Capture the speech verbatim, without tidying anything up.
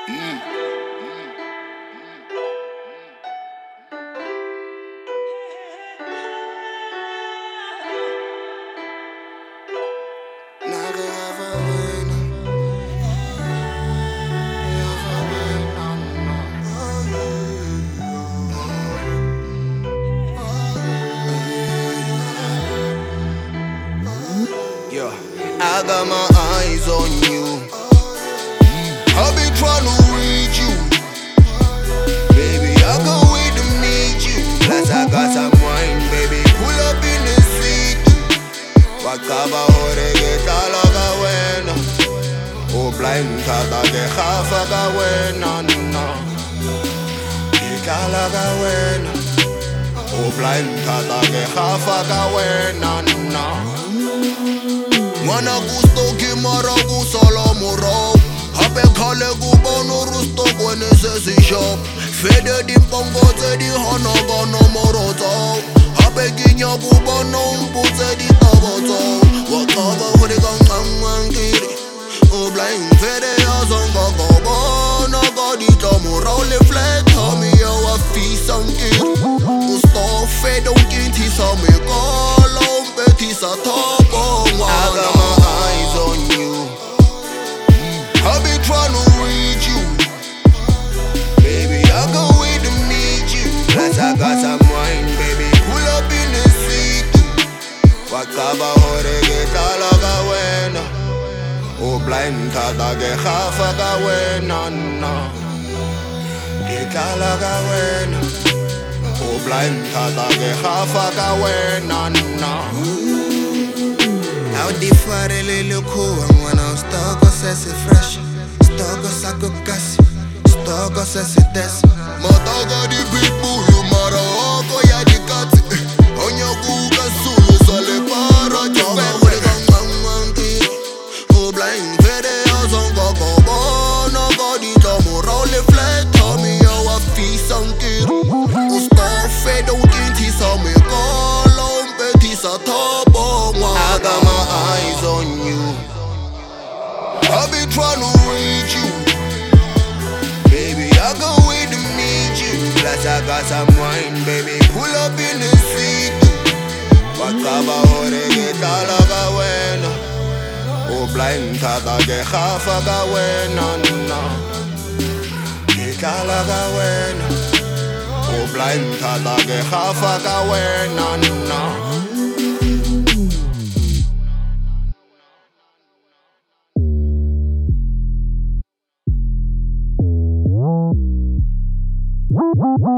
Yeah, I got my eyes on you. I've been trying to read you. Baby, I can't wait to meet you. Plus I got some wine, baby. Pull up in the seat. Wakaba hore ke tala ka wena. O blind tata ke khafa ka wena na. Ke tala ka wena. O blind tata ke khafa ka wena na. Ngwana kustoki mara kusala morao. Hape khale kubona rusto kwene sesishop. Fede dimpongo tse di hana ka nomoro tsao. Hape ke nya kubona umputse ditaba tsao. Wakaba hore ka nqanqankiri. O blind fede ya zonga ka bona ka ditlamorao le flat tummy ya wa fisa nkiri. O stop fede o nkintisa mekala o mpethisa thobo ngwana. I've been trying to read you. Baby, I can't wait to meet you. Plus I got some wine, baby. Pull up in the seat. Wakaba hore ke tala ka wena. O blind tata ke khafa ka wena na. Ke tala ka wena. O blind tata ke khafa ka wena na. How different look cool when I'm stuck or sassy fresh. Stuck or sako kasi. Stuck or sassy test. Mataga di pitbull, mara oko ya di kati. Onya kuka sulu sale para jobe. Wale kang manganti. O blind fede ya zonga kabana. Kadi tamura le flat tummy ya wa fisa nkiri. O star fede ukinti sa mekala. Umpeti sa tabo ngwa. I got my eyes on you. I've been trying to read you. Baby, I can't wait to meet you. Plus I got some wine, baby. Pull up in the seat. Wakaba hore ke tala ka wena. O blind tata ke khafa ka wena na. Ke tala ka wena. O blind tata ke khafa ka wena na. Woo!